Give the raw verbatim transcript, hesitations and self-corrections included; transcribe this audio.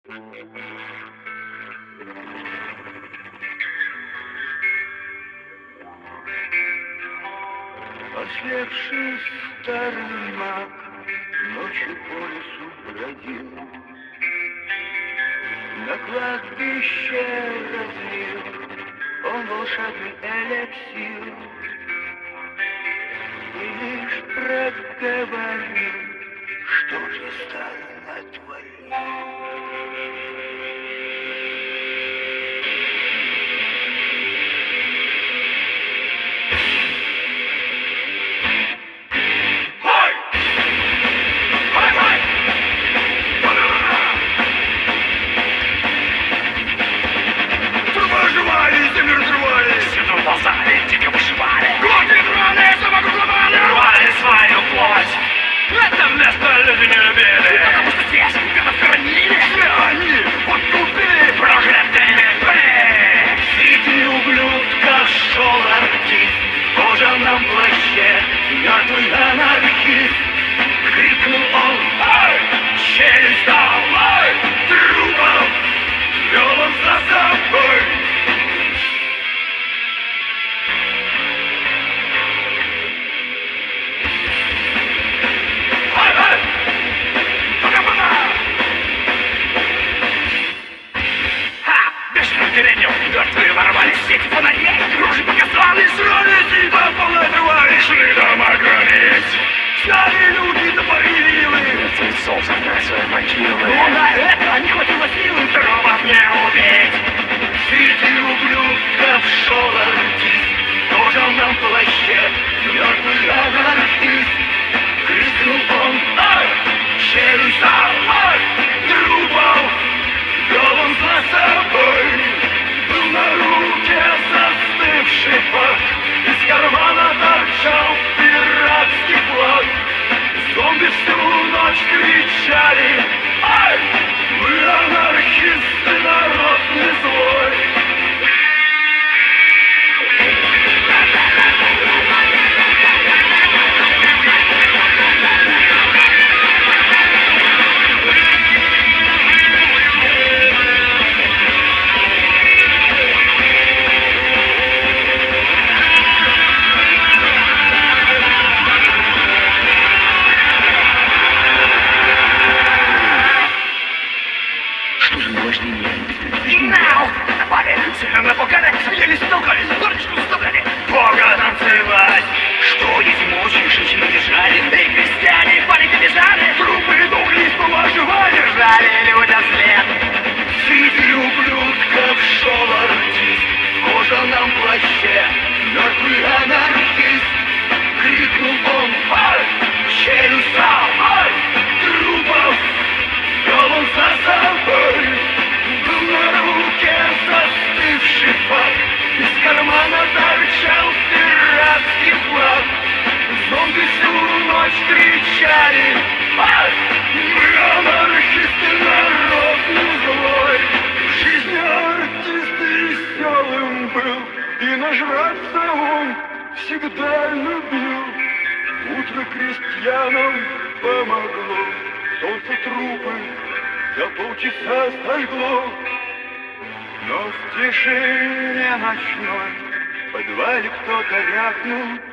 Ослепший старый маг ночью по лесу бродил, на кладбище разлил он волшебный эликсир и лишь проговорил, что же старый натворил. Это место люди не любили, потому что здесь гадов хранили. Все они подкупили проклятыми были. Среди ублюдков шел артист в кожаном плаще, мертвый анархист. Крикнул он: ай, челюсть дал, ай, трупов вел он за собой. Мертвые ворвались в сети фонарей, ружья показали, срались и до полной отрывались. Шли дома громить, старые люди топорили. Мертвецов загнать свои могилы, но на это не хватило силы трупов не убить. Среди ублюдков шел артист в кожаном плаще, мертвый анархист. Крикнул он: ай, челюсть дал, ай, трупов вел он за собой. Был на руке застывший флаг, из кармана торчал пиратский флаг. Зомби всю ночь кричали: ай, мы анархисты, народ не злой. На покорять, еле столкались, дорочку заставляли Бога танцевать. Что эти мощи женщины держали, да и крестьяне паника бежали. Трупы духли, оживали, держали людям след. Среди ублюдков шел артист в кожаном плаще, мертвый анархист. Крикнул он: ай, челюсть дал, ай, трупов вел он за собой. Был на руке застывший флаг, из кармана торчал пиратский флаг. Зомби всю ночь кричали: ай, мы анархисты, народ не злой. В жизни артист веселым был, и нажраться он всегда любил. Утро крестьянам помогло, солнце трупы за полчаса сожгло. Но в тишине ночной в подвале кто-то рявкнул: